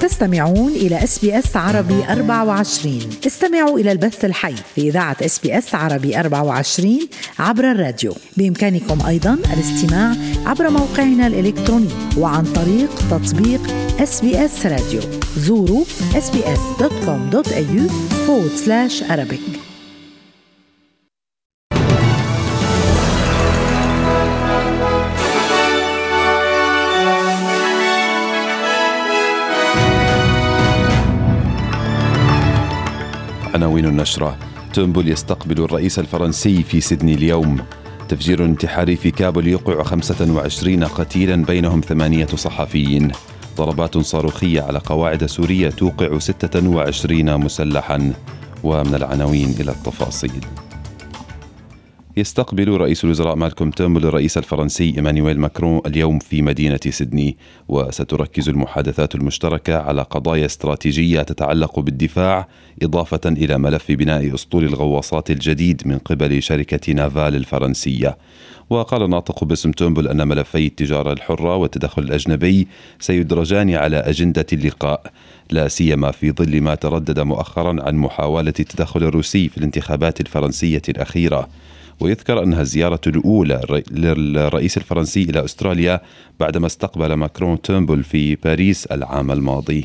تستمعون إلى SBS عربي 24. استمعوا إلى البث الحي في إذاعة SBS عربي 24 عبر الراديو. بإمكانكم أيضاً الاستماع عبر موقعنا الإلكتروني وعن طريق تطبيق SBS راديو. زوروا sbs.com.au/Arabic. عناوين النشرة: تورنبول يستقبل الرئيس الفرنسي في سيدني اليوم. تفجير انتحاري في كابول يوقع 25 قتيلا بينهم 8 صحفيين. ضربات صاروخية على قواعد سورية توقع 26 مسلحا. ومن العناوين إلى التفاصيل. يستقبل رئيس الوزراء مالكوم تورنبول الرئيس الفرنسي إيمانويل ماكرون اليوم في مدينة سيدني، وستركز المحادثات المشتركة على قضايا استراتيجية تتعلق بالدفاع، إضافة إلى ملف بناء أسطول الغواصات الجديد من قبل شركة نافال الفرنسية. وقال الناطق باسم تورنبول أن ملفي التجارة الحرة والتدخل الأجنبي سيدرجان على أجندة اللقاء، لا سيما في ظل ما تردد مؤخرا عن محاولة التدخل الروسي في الانتخابات الفرنسية الأخيرة. ويذكر أنها الزيارة الأولى للرئيس الفرنسي إلى أستراليا بعدما استقبل ماكرون تورنبول في باريس العام الماضي.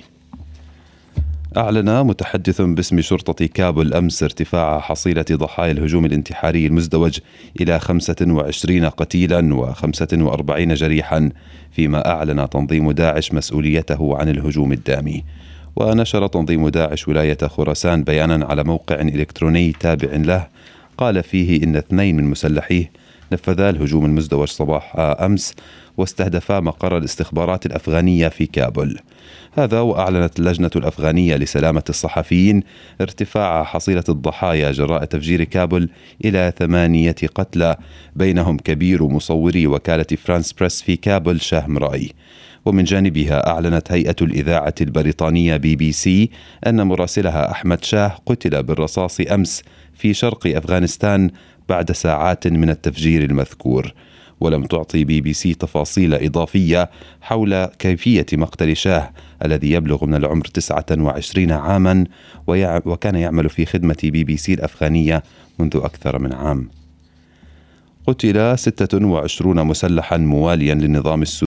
أعلن متحدث باسم شرطة كابول أمس ارتفاع حصيلة ضحايا الهجوم الانتحاري المزدوج إلى 25 قتيلا و45 جريحا، فيما أعلن تنظيم داعش مسؤوليته عن الهجوم الدامي. ونشر تنظيم داعش ولاية خراسان بيانا على موقع إلكتروني تابع له قال فيه إن 2 من مسلحيه نفذا الهجوم المزدوج صباح أمس واستهدفا مقر الاستخبارات الأفغانية في كابول. هذا وأعلنت اللجنة الأفغانية لسلامة الصحفيين ارتفاع حصيلة الضحايا جراء تفجير كابول إلى 8 قتلى، بينهم كبير مصوري وكالة فرانس بريس في كابول شاهم راي. ومن جانبها أعلنت هيئة الإذاعة البريطانية BBC أن مراسلها أحمد شاه قتل بالرصاص أمس في شرق أفغانستان بعد ساعات من التفجير المذكور. ولم تعطي BBC تفاصيل إضافية حول كيفية مقتل شاه الذي يبلغ من العمر 29 عاما وكان يعمل في خدمة BBC الأفغانية منذ أكثر من عام. قتل 26 مسلحا مواليا للنظام السوري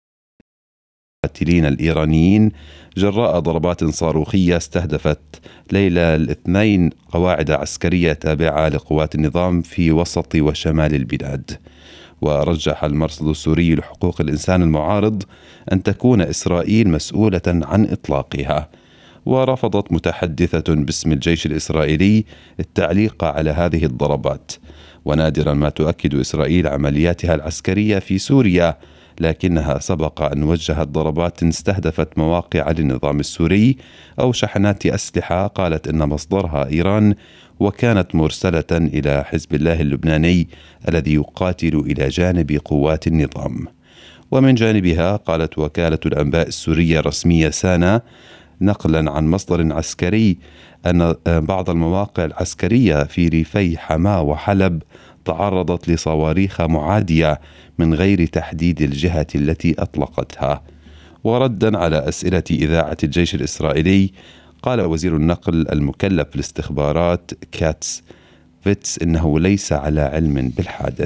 المقاتلين الإيرانيين جراء ضربات صاروخية استهدفت ليلة الاثنين قواعد عسكرية تابعة لقوات النظام في وسط وشمال البلاد. ورجح المرصد السوري لحقوق الإنسان المعارض أن تكون إسرائيل مسؤولة عن إطلاقها. ورفضت متحدثة باسم الجيش الإسرائيلي التعليق على هذه الضربات. ونادرا ما تؤكد إسرائيل عملياتها العسكرية في سوريا، لكنها سبق أن وجهت ضربات استهدفت مواقع للنظام السوري أو شحنات أسلحة قالت إن مصدرها إيران، وكانت مرسلة إلى حزب الله اللبناني الذي يقاتل إلى جانب قوات النظام. ومن جانبها قالت وكالة الأنباء السورية الرسمية سانا نقلا عن مصدر عسكري أن بعض المواقع العسكرية في ريفي حما وحلب تعرضت لصواريخ معادية من غير تحديد الجهة التي أطلقتها. وردا على أسئلة إذاعة الجيش الإسرائيلي قال وزير النقل المكلف بالاستخبارات كاتس فيتس إنه ليس على علم بالحادث.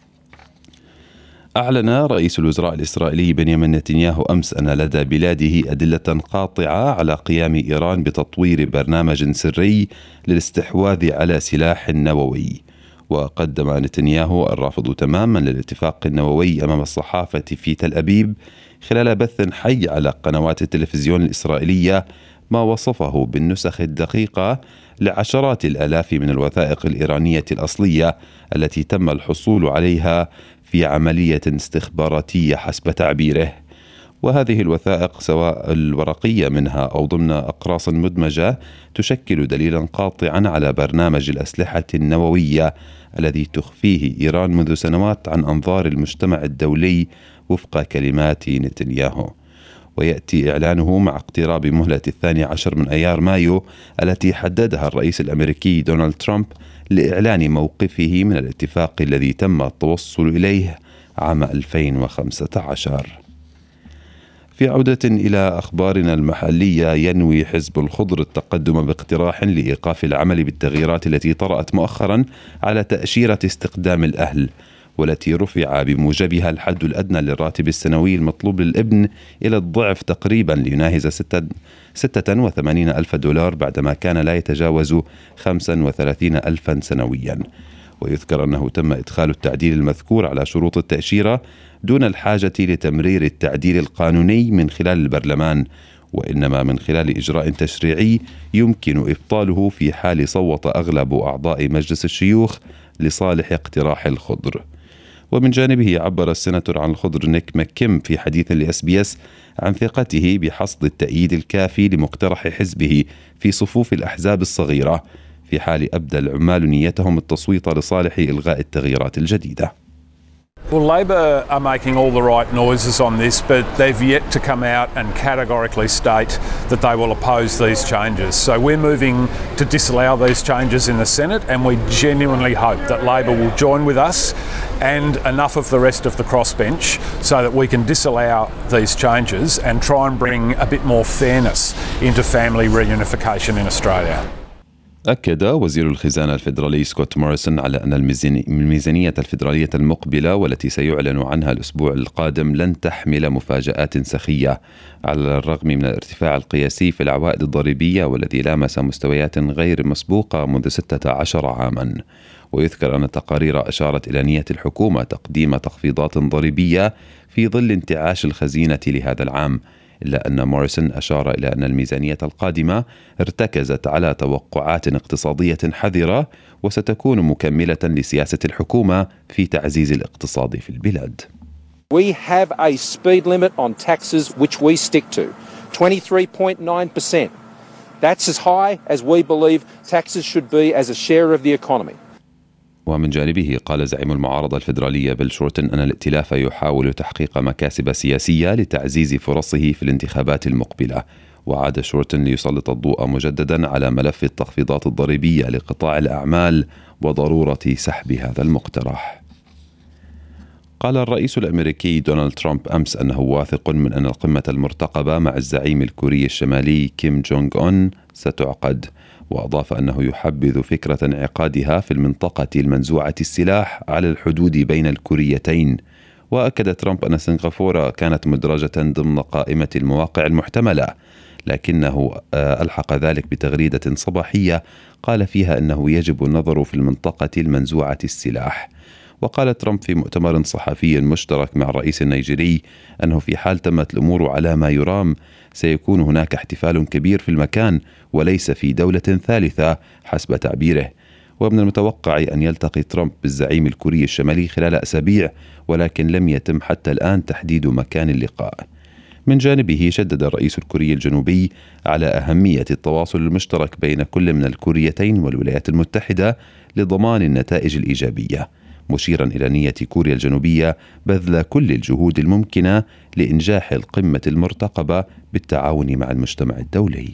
أعلن رئيس الوزراء الإسرائيلي بنيامين نتنياهو أمس أن لدى بلاده أدلة قاطعة على قيام إيران بتطوير برنامج سري للاستحواذ على سلاح نووي. وقدم نتنياهو الرافض تماما للاتفاق النووي أمام الصحافة في تل أبيب خلال بث حي على قنوات التلفزيون الإسرائيلية ما وصفه بالنسخ الدقيقة لعشرات الآلاف من الوثائق الإيرانية الأصلية التي تم الحصول عليها في عملية استخباراتية حسب تعبيره. وهذه الوثائق سواء الورقية منها أو ضمن أقراص مدمجة تشكل دليلا قاطعا على برنامج الأسلحة النووية الذي تخفيه إيران منذ سنوات عن أنظار المجتمع الدولي وفق كلمات نتنياهو. ويأتي إعلانه مع اقتراب مهلة 12 من أيار مايو التي حددها الرئيس الأمريكي دونالد ترامب لإعلان موقفه من الاتفاق الذي تم التوصل إليه عام 2015. في عودة إلى أخبارنا المحلية، ينوي حزب الخضر التقدم باقتراح لإيقاف العمل بالتغييرات التي طرأت مؤخرا على تأشيرة استقدام الأهل، والتي رفع بموجبها الحد الأدنى للراتب السنوي المطلوب للابن إلى الضعف تقريبا ليناهز 86 ألف دولار بعدما كان لا يتجاوز 35 ألفا سنويا. ويذكر أنه تم إدخال التعديل المذكور على شروط التأشيرة دون الحاجة لتمرير التعديل القانوني من خلال البرلمان، وإنما من خلال إجراء تشريعي يمكن إبطاله في حال صوت أغلب أعضاء مجلس الشيوخ لصالح اقتراح الخضر. ومن جانبه عبر السيناتور عن الخضر نيك ماككيم في حديث لSBS عن ثقته بحصد التأييد الكافي لمقترح حزبه في صفوف الأحزاب الصغيرة في حال أبدى العمال نيتهم التصويت لصالح إلغاء التغييرات الجديدة. Well, Labor are making all the right noises on this, but they've yet to come out and categorically state that they will oppose these changes. So we're moving to disallow these changes in the Senate, and we genuinely hope that Labor will join with us and enough of the rest of the crossbench so that we can disallow these changes and try and bring a bit more fairness into family reunification in Australia. أكد وزير الخزانة الفيدرالي سكوت موريسون على أن الميزانية الفيدرالية المقبلة والتي سيعلن عنها الأسبوع القادم لن تحمل مفاجآت سخية، على الرغم من الارتفاع القياسي في العوائد الضريبية والذي لامس مستويات غير مسبوقة منذ 16 عاما. ويذكر أن التقارير أشارت إلى نية الحكومة تقديم تخفيضات ضريبية في ظل انتعاش الخزينة لهذا العام، إلا أن موريسون أشار إلى أن الميزانية القادمة ارتكزت على توقعات اقتصادية حذرة وستكون مكملة لسياسة الحكومة في تعزيز الاقتصاد في البلاد. We have a speed limit on taxes which we stick to, 23.9%. That's as high as we believe taxes should be as a share of the economy. ومن جانبه قال زعيم المعارضة الفيدرالية بيل شورتن أن الائتلاف يحاول تحقيق مكاسب سياسية لتعزيز فرصه في الانتخابات المقبلة. وعاد شورتن ليسلط الضوء مجددا على ملف التخفيضات الضريبية لقطاع الأعمال وضرورة سحب هذا المقترح. قال الرئيس الأمريكي دونالد ترامب أمس أنه واثق من أن القمة المرتقبة مع الزعيم الكوري الشمالي كيم جونغ أون ستعقد، وأضاف أنه يحبذ فكرة انعقادها في المنطقة المنزوعة السلاح على الحدود بين الكوريتين. وأكد ترامب أن سنغافورة كانت مدرجة ضمن قائمة المواقع المحتملة، لكنه ألحق ذلك بتغريدة صباحية قال فيها أنه يجب النظر في المنطقة المنزوعة السلاح. وقال ترامب في مؤتمر صحفي مشترك مع الرئيس النيجيري أنه في حال تمت الأمور على ما يرام سيكون هناك احتفال كبير في المكان وليس في دولة ثالثة حسب تعبيره. ومن المتوقع أن يلتقي ترامب بالزعيم الكوري الشمالي خلال أسابيع، ولكن لم يتم حتى الآن تحديد مكان اللقاء. من جانبه شدد الرئيس الكوري الجنوبي على أهمية التواصل المشترك بين كل من الكوريتين والولايات المتحدة لضمان النتائج الإيجابية، مشيرا إلى نية كوريا الجنوبية بذل كل الجهود الممكنة لإنجاح القمة المرتقبة بالتعاون مع المجتمع الدولي.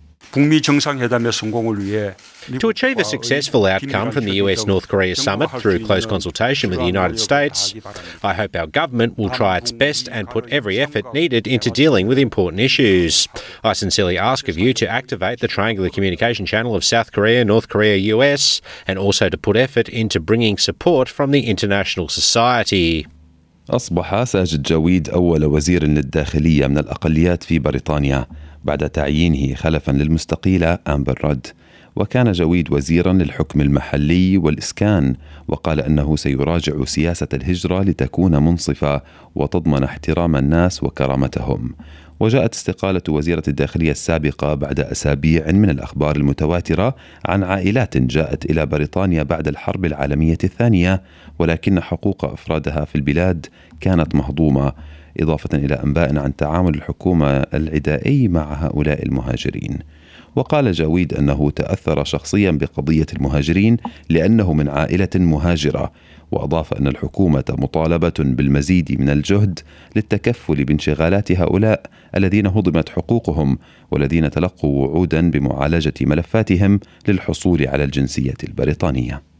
To achieve a successful outcome from the US-North Korea summit through close consultation with the United States, I hope our government will try its best and put every effort needed into dealing with important issues. I sincerely ask of you to activate the triangular communication channel of South Korea, North Korea, US, and also to put effort into bringing support from the international society. أصبح ساجد جويد أول وزير للداخلية من الأقليات في بريطانيا بعد تعيينه خلفا للمستقيلة أمبر رود. وكان جويد وزيرا للحكم المحلي والإسكان، وقال أنه سيراجع سياسة الهجرة لتكون منصفة وتضمن احترام الناس وكرامتهم. وجاءت استقالة وزيرة الداخلية السابقة بعد أسابيع من الأخبار المتواترة عن عائلات جاءت إلى بريطانيا بعد الحرب العالمية الثانية، ولكن حقوق أفرادها في البلاد كانت مهضومة، إضافة إلى أنباء عن تعامل الحكومة العدائي مع هؤلاء المهاجرين. وقال جاويد أنه تأثر شخصيا بقضية المهاجرين لأنه من عائلة مهاجرة، وأضاف أن الحكومة مطالبة بالمزيد من الجهد للتكفل بانشغالات هؤلاء الذين هضمت حقوقهم والذين تلقوا وعودا بمعالجة ملفاتهم للحصول على الجنسية البريطانية.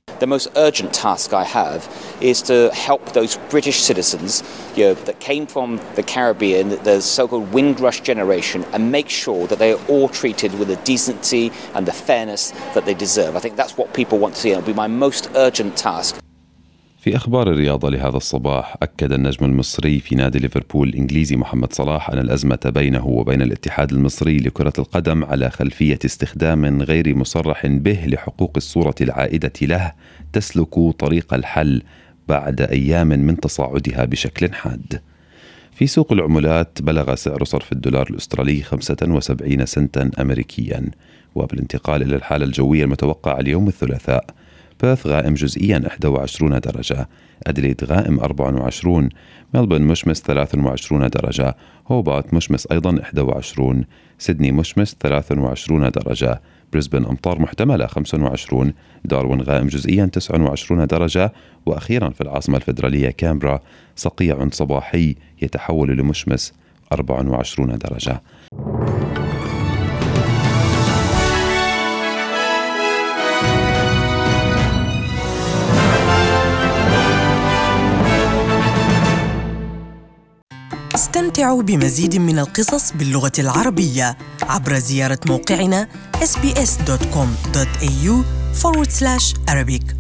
The most urgent task I have is to help those British citizens, that came from the Caribbean, the so-called Windrush generation, and make sure that they are all treated with the decency and the fairness that they deserve. I think that's what people want to see, and it'll be my most urgent task. في أخبار الرياضة لهذا الصباح، أكد النجم المصري في نادي ليفربول الإنجليزي محمد صلاح أن الأزمة بينه وبين الاتحاد المصري لكرة القدم على خلفية استخدام غير مصرح به لحقوق الصورة العائدة له تسلك طريق الحل بعد أيام من تصاعدها بشكل حاد. في سوق العملات بلغ سعر صرف الدولار الأسترالي 75 سنتا أمريكيا. وبالانتقال إلى الحالة الجوية المتوقعة اليوم الثلاثاء، بيرث غائم جزئيا 21 درجة، أديليد غائم 24، ملبورن مشمس 23 درجة، هوبارت مشمس أيضا 21، سيدني مشمس 23 درجة، بريسبن أمطار محتملة 25، داروين غائم جزئيا 29 درجة، وأخيرا في العاصمة الفيدرالية كامبرا صقيع صباحي يتحول لمشمس 24 درجة. استمتعوا بمزيد من القصص باللغة العربية عبر زيارة موقعنا sbs.com.au/Arabic.